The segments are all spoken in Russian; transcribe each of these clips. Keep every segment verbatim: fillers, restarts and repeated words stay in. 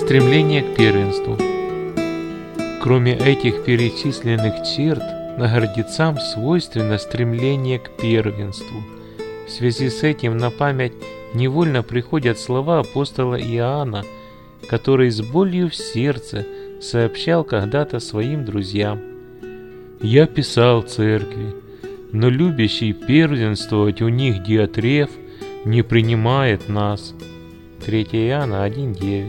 Стремление к первенству. Кроме этих перечисленных черт, гордецам свойственно стремление к первенству. В связи с этим на память невольно приходят слова апостола Иоанна, который с болью в сердце сообщал когда-то своим друзьям: «Я писал церкви, но любящий первенствовать у них Диотреф не принимает нас». третье Иоанна один девять.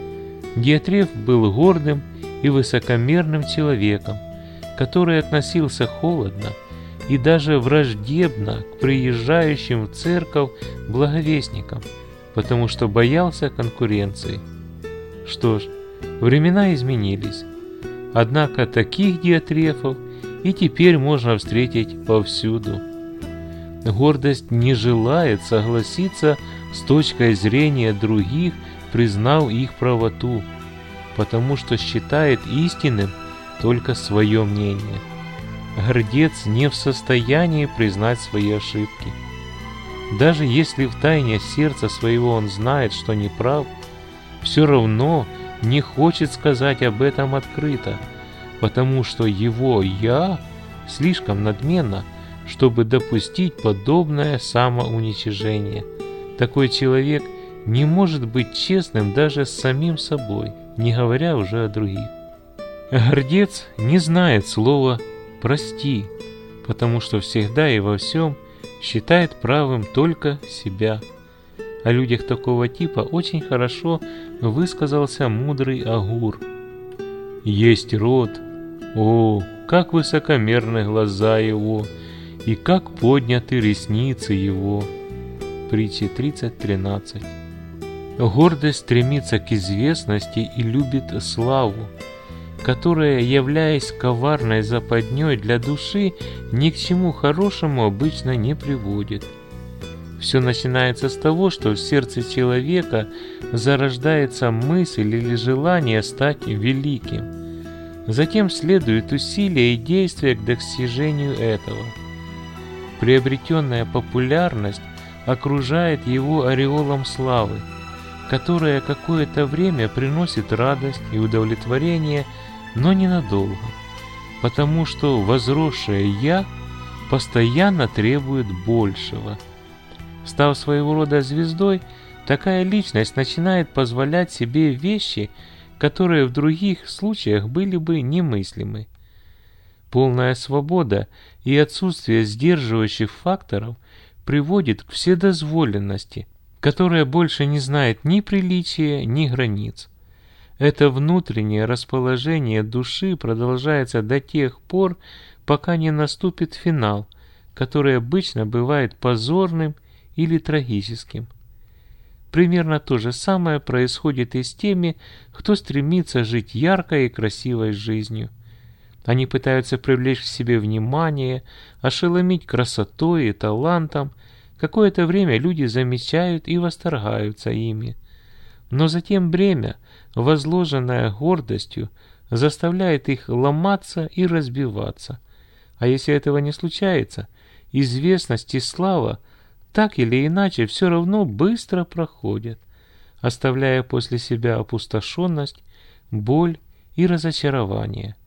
Диотреф был гордым и высокомерным человеком, который относился холодно и даже враждебно к приезжающим в церковь благовестникам, потому что боялся конкуренции. Что ж, времена изменились, однако таких Диотрефов и теперь можно встретить повсюду. Гордость не желает согласиться с точкой зрения других, признав их правоту, потому что считает истинным только свое мнение. Гордец не в состоянии признать свои ошибки. Даже если в тайне сердца своего он знает, что не прав, все равно не хочет сказать об этом открыто, потому что его «я» слишком надменно, чтобы допустить подобное самоуничижение. Такой человек не может быть честным даже с самим собой, не говоря уже о других. Гордец не знает слова «прости», потому что всегда и во всем считает правым только себя. О людях такого типа очень хорошо высказался мудрый Агур. «Есть род, о, как высокомерны глаза его, и как подняты ресницы его». Притчи тридцать тринадцать. Гордость стремится к известности и любит славу, которая, являясь коварной западней для души, ни к чему хорошему обычно не приводит. Все начинается с того, что в сердце человека зарождается мысль или желание стать великим. Затем следуют усилия и действия к достижению этого. Приобретенная популярность окружает его ореолом славы, которая какое-то время приносит радость и удовлетворение, но ненадолго, потому что возросшее «я» постоянно требует большего. Став своего рода звездой, такая личность начинает позволять себе вещи, которые в других случаях были бы немыслимы. Полная свобода и отсутствие сдерживающих факторов приводит к вседозволенности, которая больше не знает ни приличия, ни границ. Это внутреннее расположение души продолжается до тех пор, пока не наступит финал, который обычно бывает позорным или трагическим. Примерно то же самое происходит и с теми, кто стремится жить яркой и красивой жизнью. Они пытаются привлечь к себе внимание, ошеломить красотой и талантом. Какое-то время люди замечают и восторгаются ими. Но затем бремя, возложенное гордостью, заставляет их ломаться и разбиваться. А если этого не случается, известность и слава так или иначе все равно быстро проходят, оставляя после себя опустошенность, боль и разочарование.